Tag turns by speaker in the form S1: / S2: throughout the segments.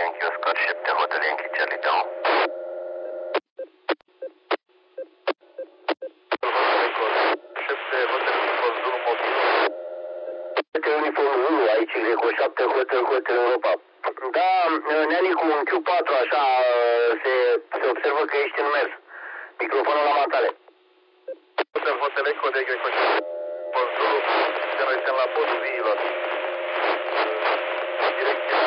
S1: Yankee Oscar 7 Hotel Yankee Charlie Down. Uniform Zulu, aici Greco 7 Hotel Europa. Da, Neanicu, în Q4 așa se observă că ești în mers. Microfonul la matale. Hotel Eco de Greco 7 Zulu, se răsem la postul viilor. Direcția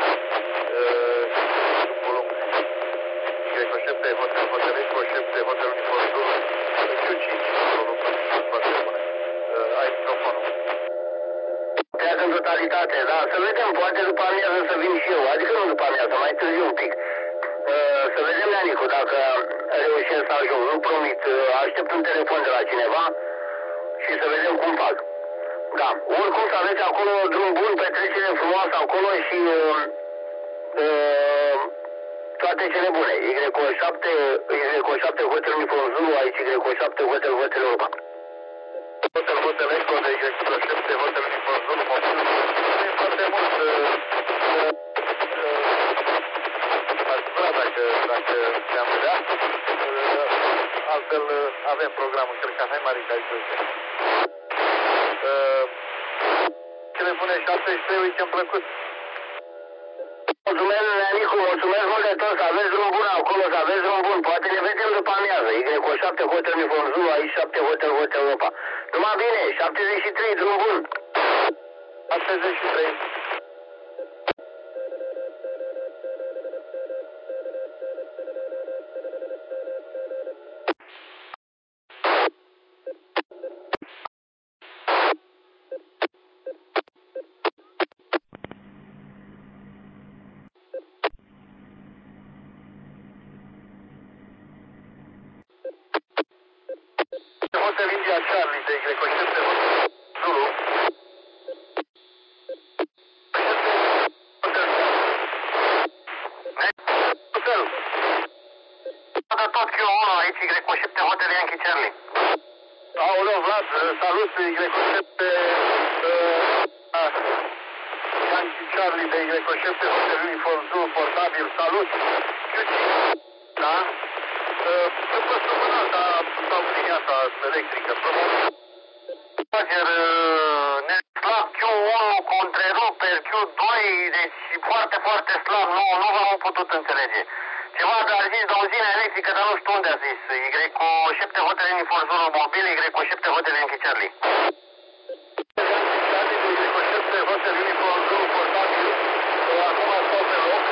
S1: volum Greco 7 Hotel Eco 7 Hotel Uniform Zulu, Q5 volum foarte bune. Ai microfonul. În totalitate, da, să vedem, poate după amiază să vin și eu, adică nu după amiază, mai târziu un pic. Să vedem, Neanicu, dacă reușesc să ajung, nu promit, aștept un telefon de la cineva și să vedem cum fac. Da, oricum să aveți acolo drum bun, petrecere frumoasă acolo și toate cele bune. Y7 Hotel Uniform Zulu, aici Y7 Hotel Europa. Hotel Eco de Y7 Hotel Uniform Zulu, mobil. Nu e foarte mult. Aș vrea dacă ne-am vedea. Altfel avem programul, cred că mai mare ca aici. Cele bune 73, weekend plăcut. Mulțumesc, Neanicu, mulțumesc mult de tot, să aveți drum bun acolo, să aveți drum bun. Poate ne vedem după amiază. Y7 Hotel Uniform Zulu, aici 7 Hotel Europa. Numai bine, 73, drum bun. 73. Hotel India Charlie de Y7 Zulu. Hotel. De tot Q1 aici Y7 Hotel Yankee Charlie. Aoleu, Vlad, salut, Y7 Yankee Charlie de Y7 Hotel Uniform Zulu portabil, salut. Da? După săptămâna asta sau linia asta electrică. Pager, slab Q1 cu întreruperi, Q2, deci foarte, foarte slab, nu v-am putut înțelege. Ceva de a zis de o zină electrică, dar nu știu unde a zis. Y7 Hotel Uniform Zulu mobil, Y7 Hotel Yankee Charlie. Y7 Hotel Uniform Zulu portabil, acum stau pe loc,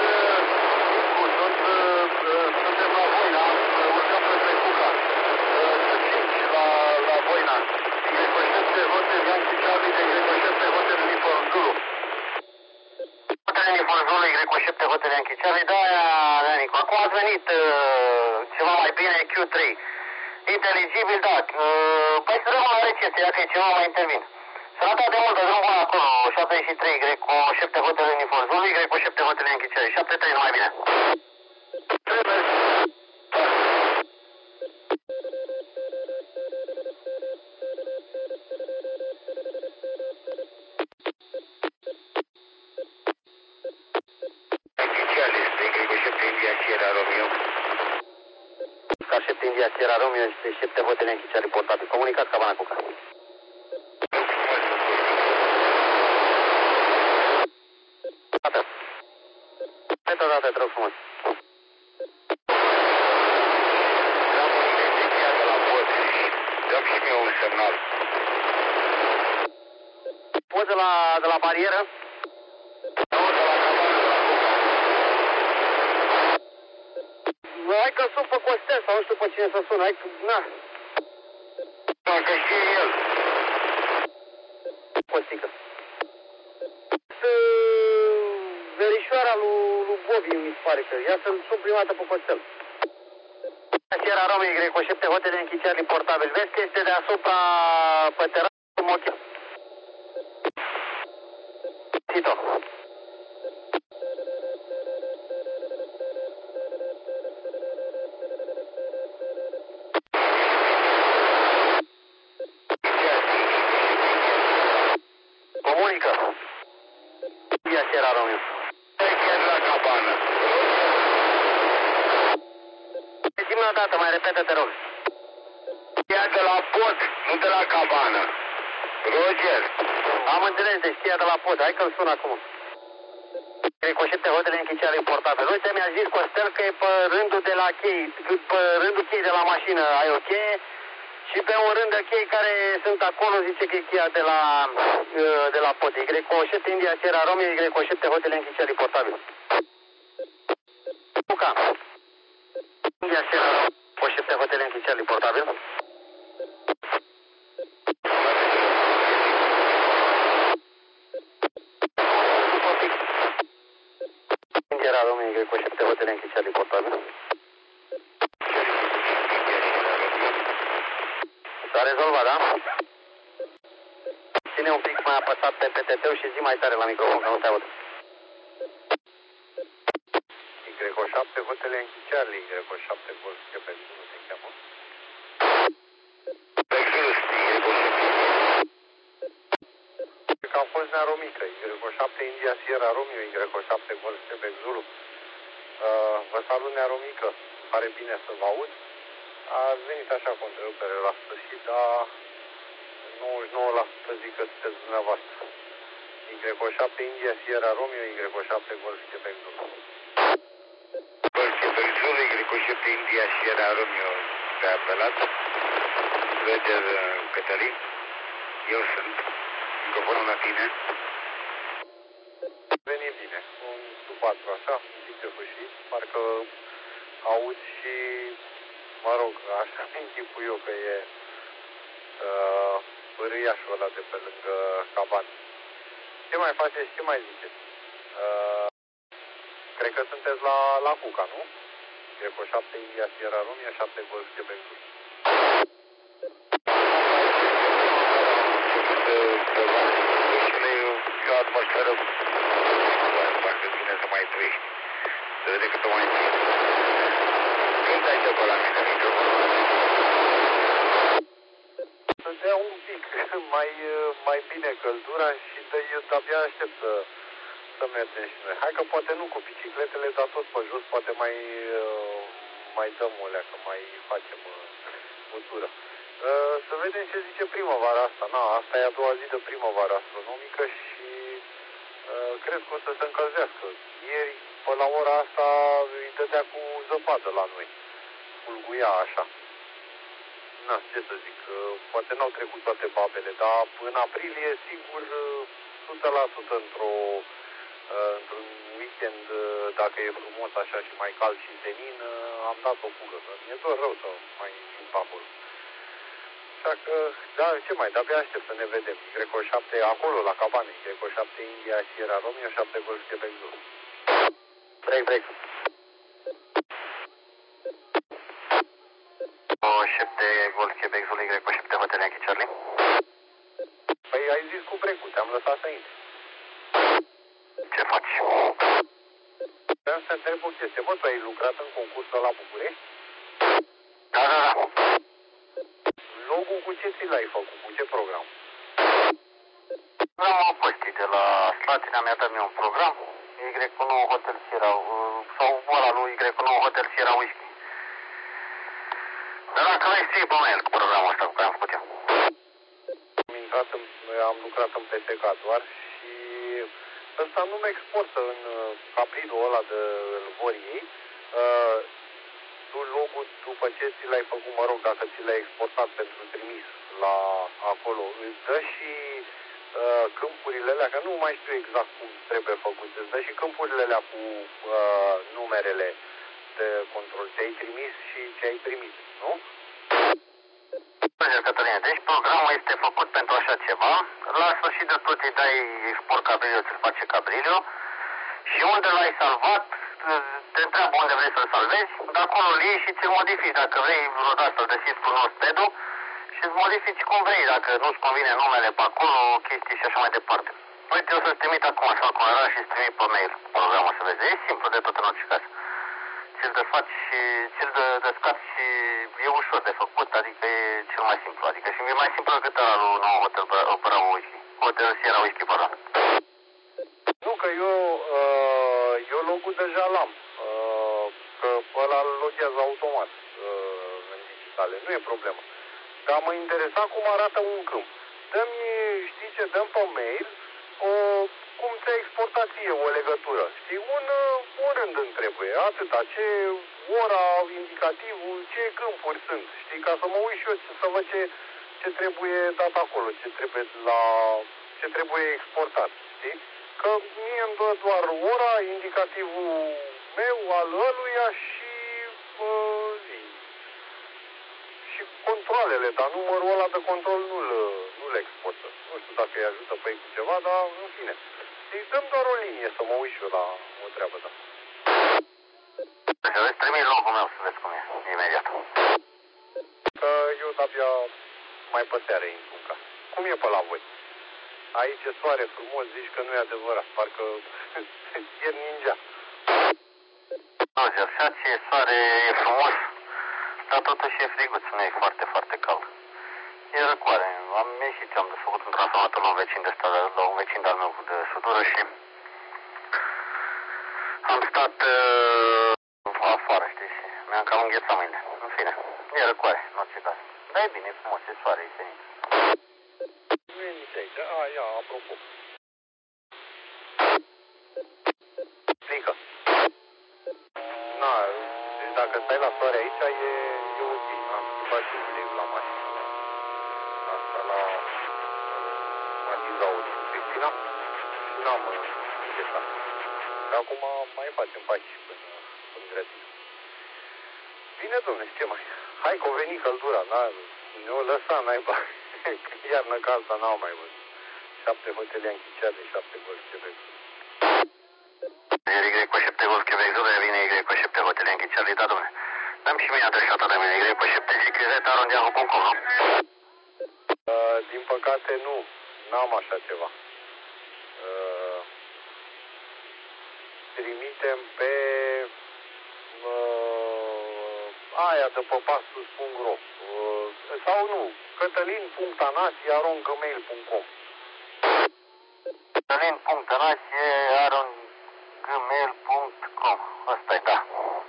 S1: suntem la Voina, urcăm spre Cuca. Q5 la Voina. Y7 Hotel Yankee Charlie de Y7 Hotel Uniform Zulu. Hotel Uniform Zulu, Y7 Hotel Yankee Charlie, da, Neanicu. Acum ați venit ceva mai bine, Q3. Inteligibil, da. Păi să rămân la recepție, dacă e ceva mai intervin. Sănătate de mult, drum bun acolo, 73, Y7 Hotel Uniform Zulu, Y7 Hotel Yankee Charlie, 73, numai bine. Oscar 7 India Sierra Romeo este 7 Hotel Yankee Charlie portabil. Comunicați Cabana Cuca. Dată, te rog frumos. Dăm și mie un semnal. Poză de la barieră? Hai că sun pe Costel sau nu știu pe cine să sun, hai că, na. Că și el. Costică. Verișoara lui Bobby, mi se pare că. Ia să-l sun prima dată pe Costel. Sierra Romeo, Y7 Hotel Yankee Charlie portabil. Vezi că este deasupra pe terasă cu mochea. Cito. Comunică. Sierra Romeo. La cabană. dată, mai repede, te rog. Stia de la pod, nu de la cabană. Roger. Am înțeles, deci stia de la pod. Hai că-l sun acum. Ricoșet pe hotele închiciare portabil. Uite, mi-a zis Costel că e pe rândul de la chei, pe rândul chei de la mașină ai o cheie și pe un rând de chei care sunt acolo, zice că e cheia de la pod. Ricoșet India Sierra Romeo, Ricoșet pe hotele închiciare portabil. Luca. India Sierra Romeo, Ricoșet pe hotele închiciare portabil. Era domnul Grecoșet pe hotele închiciare portabil. S-a rezolvat, da? Ține un pic mai apăsat pe PTT-ul și zi mai tare la microfon, că nu te aud. Y7 hotele închiciare, Y7 Golf, ce pe nu se cheamă. Că a fost nearomică, Y7 India Sierra Romeo, Y7 Golf, Quebec Zulu. Vă salut, nearomică, pare bine să vă aud. Ați venit așa cu întrerupere la sfârșit, dar 99% zic că sunteți dumneavoastră. Y7 India Sierra Romeo, Y7 Golf, Quebec Zulu. Golf, Quebec Zulu, Y7 India Sierra Romeo, te-a apelat. Roger Cătălin, eu sunt. Microfonul la tine. Veni bine, un sub-4 așa, un pic de fâșit, parcă aud și, mă rog, așa închipui eu că e râiașul ăla de pe lângă caban. Ce mai faceți, ce mai ziceți? Cred că sunteți la Cuca, nu? Greco 7 India Sierra Romeo, 7 Golf Quebec Zulu. E o atmosferă parcă bine să mai trăiești. Să vede cât o mai ții. Când ai de pe la mine microfonul? Să dea un pic mai bine căldura și eu abia aștept să mergem și noi. Hai că poate nu cu bicicletele, dar tot pe jos, poate mai dăm o leacă, mai facem cultură. Să vedem ce zice primăvara asta. Asta e a doua zi de primăvară astronomică și cred că o să se încălzească. Ieri, pe la ora asta, îi dădea cu zăpadă la noi. Fulguia așa. Ce să zic, poate n-au trecut toate babele, dar în aprilie, sigur, 100% într-un weekend, dacă e frumos așa și mai cald și senin, am dat o fugă. Mi-e dor rău să mai fiu pe acolo. Așa că, da, ce mai, de-abia aștept să ne vedem. Greco 7 acolo, la cabane. Greco 7 India Sierra Romeo, 7 Golf Quebec Zulu. Break. O 7 Golf Quebec Zulu, Greco 7 Hotel Yankee Charlie. Păi ai zis cu break-ul, te-am lăsat să intri. Ce faci? Vreau să întreb o chestie. Bă, tu ai lucrat în concursul la București? Da. Logul cu ce ți l-ai făcut? Cu ce program? Am fost de la Slatina, mi-a dat mie un program, Y9 Hotel Sierra, sau ăla lui Y9 Hotel Sierra Whisky. Dar dacă vrei să iei pe mail cu programul ăsta cu care am făcut eu. Am lucrat în PSK doar și ăsta nu mă exportă în capridul ăla de Voriei. Tu logul, după ce ți l-ai făcut, mă rog, dacă ți l-ai exportat pentru trimis la acolo, îți dă și câmpurile alea, că nu mai știu exact cum trebuie făcut, îți dă și câmpurile alea cu numerele de control, ce ai trimis și ce ai primit, nu? Cătăline, deci programul este făcut pentru așa ceva, la sfârșit de tot îi dai export cabrilio, ți-l face cabrilio și unde l-ai salvat, te întreabă unde vrei să-l salvezi, de acolo îl iei și ți-l modifici, dacă vrei vreodată să-l deschizi cu notepadul și îți modifici cum vrei, dacă nu-ți convine numele pe acolo, chestii și așa mai departe. Uite, eu să-ți trimit acum așa cum era și îți trimit pe mail programul să vezi, e simplu de tot în orice caz. Ți-l desfaci și ți-l descarci și e ușor de făcut, adică e cel mai simplu, adică și e mai simplu decât ăla lui nou Hotel Bravo Whisky, Hotel Sierra Whisky, pardon. Nu, că eu logul deja l-am, că ăla îl loghează automat. tale, nu e problemă. Dar mă interesa cum arată un câmp. Dă-mi, știi ce, dăm pe mail cum ți-a exportat ție o legătură. Știi, un rând îmi trebuie, atâta, ce ora, indicativul, ce câmpuri sunt. Știi, ca să mă uit și eu să văd ce trebuie dat acolo, ce trebuie exportat. Știi? Că mie îmi dă doar ora, indicativul meu, al ăluia și controlele, dar numărul ăla de control nu-l exportă. Nu știu dacă îi ajută pe ei cu ceva, dar în fine. Îi dăm doar o linie să mă uit și eu la o treabă, da.
S2: Îți trimit logul meu să vezi cum e, imediat.
S1: Că eu abia mai pe seară intru în casă. Cum e pe la voi? Aici e soare frumos, zici că nu e adevărat, parcă ieri ningea.
S2: Nu, așa ce e soare, e frumos, dar totuși e friguț, nu e foarte, foarte cald. E răcoare, am ieșit, am desfăcut un transformator la un vecin de ăsta, la un vecin de-al meu de sudură și am stat afară, știi, și mi-am cam înghețat mâinile. În fine, e răcoare, în orice caz. Dar e bine, e frumos, e soare, e senin.
S1: Nu e nici aici. Ia, apropo. Plică. Deci dacă stai la soare aici, e ok. Am schimbat și uleiul la mașină. Asta la matizaul cu Cristina și n-am înghețat. Și acum mai facem pași până grădină. Bine, dom'le, ce mai? Hai că o veni căldura, da? Ne-o lăsa, naiba. Iarnă ca asta n-au mai văzut. 7 hotele închiciate, 7 golf Quebec.
S2: Y cu 7 golf Quebec, zona vine Y cu 7 hotele închiciate, da, dom'le. Dăm și mie adresa de mine, Y cu 7 zicreta.yahoo.com.
S1: Din păcate nu, n-am așa ceva. Trimitem pe aia de pe pastus.ro sau nu, cătălin.anasie@gmail.com.
S2: Cătălin.anasie@gmail.com. Ăsta-i, da.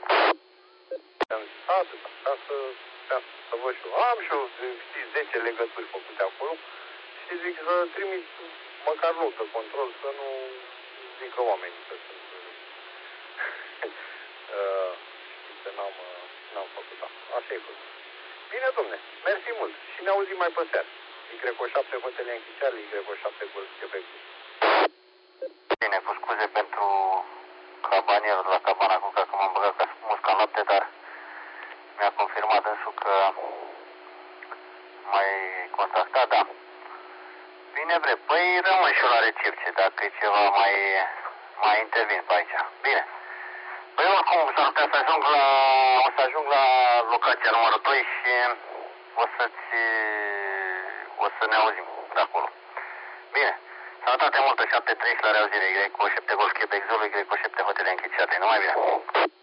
S1: Atâta, ca să văd și eu. Am și eu, știi, 10 legături făcute acolo și zic să trimit măcar loc de control, să nu zică oamenii că sunt știi că n-am făcut asta. Așa e fost. Bine, domne, mersi mult și ne auzim mai pe seară. Y7 hotele închiciare, Y7 Golf Quebec.
S2: Bine, cu scuze pentru cabanierul de la cabana cu că m-am băgat ca musca noapte, dar mi-a confirmat însul că mai contactat, da. Bine, bre, păi rămân și eu la recepție, dacă e ceva mai intervin pe aici. Bine. Păi oricum s-ar putea să ajung la locația numărul 2 și o să ne auzim de acolo. Bine. Sănătate multă, 7-3 la reauzire, Y cu 7 Golf Quebec Zulu, Y cu 7 hotele închiciate. Numai bine.